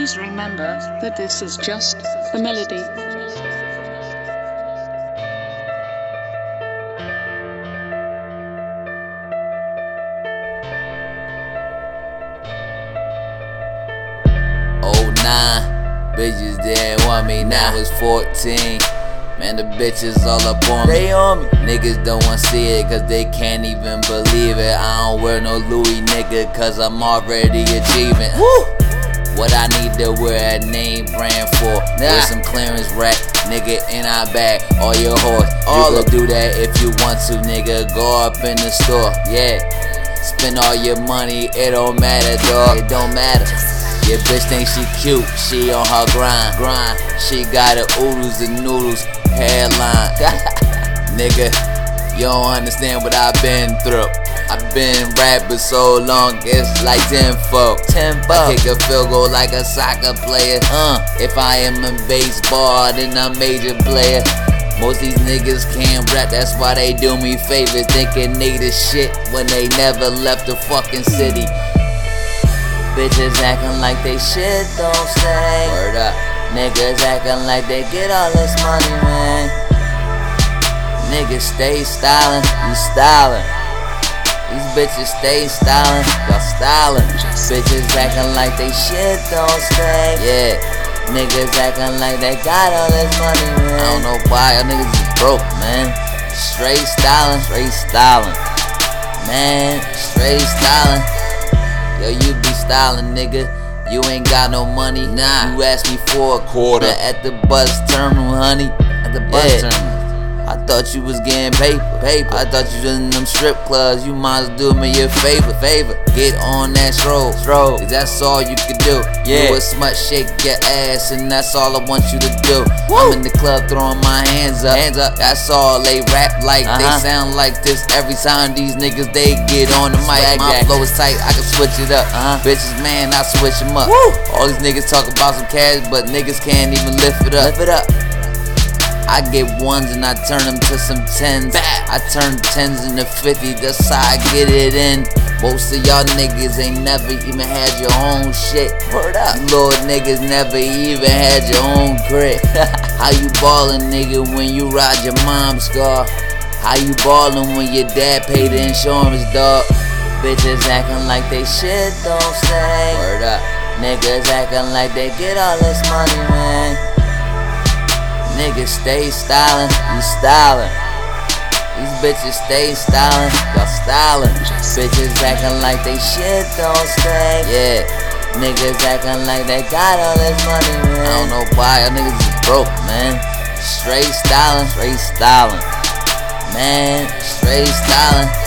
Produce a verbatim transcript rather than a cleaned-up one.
Please remember that this is just a melody. oh nine, bitches didn't want me, now it's fourteen. Man, the bitches all up on me. They on me. Niggas don't wanna see it cause they can't even believe it. I don't wear no Louis, nigga, cause I'm already achieving. Woo! What I need to wear a name brand for. Nah. With some clearance rack, nigga, in our bag. All your horse, all you can do that if you want to, nigga. Go up in the store, yeah. Spend all your money, it don't matter, dog. It don't matter. Your bitch think she cute, she on her grind. Grind. She got her oodles and noodles hairline. Nigga, you don't understand what I've been through. I've been rapping so long, it's like tenfold. Tenfold. I kick a field goal like a soccer player. Uh, if I am in baseball, then I'm a major player. Most these niggas can't rap, that's why they do me favors. Thinking they the shit when they never left the fucking city. Bitches acting like they shit don't stay. Word up. Niggas acting like they get all this money, man. Niggas stay styling, you styling. These bitches stay styling, y'all styling. Bitches acting like they shit don't stay. Yeah, niggas acting like they got all this money, man. I don't know why y'all niggas is broke, man. Straight styling, straight styling. Man, straight styling. Yo, you be styling, nigga. You ain't got no money, nah. You asked me for a quarter at the bus terminal, honey. At the bus yeah. terminal. I thought you was getting paper, paper. I thought you was in them strip clubs. You might as well do me a favor, favor. Get on that stroll, stroll. Cause that's all you can do. Yeah. You a smut, shake your ass, and that's all I want you to do. Woo. I'm in the club throwing my hands up, hands up. That's all they rap like. Uh-huh. They sound like this every time these niggas they get on the mic. My flow is tight, I can switch it up. Uh-huh. Bitches, man, I switch them up. Woo. All these niggas talk about some cash, but niggas can't even lift it up. Lift it up. I get ones and I turn them to some tens. I turn tens into fifty, that's how I get it in. Most of y'all niggas ain't never even had your own shit. Word up. You little niggas never even had your own crib. How you ballin', nigga, when you ride your mom's car? How you ballin' when your dad paid the insurance, dog? Bitches acting like they shit don't stay. Word up. Niggas acting like they get all this money, man. Niggas stay styling, you styling. These bitches stay styling, y'all styling. Bitches acting like they shit don't stay. Yeah, niggas acting like they got all this money, man. I don't know why y'all niggas is broke, man. Straight styling, straight styling. Man, straight styling.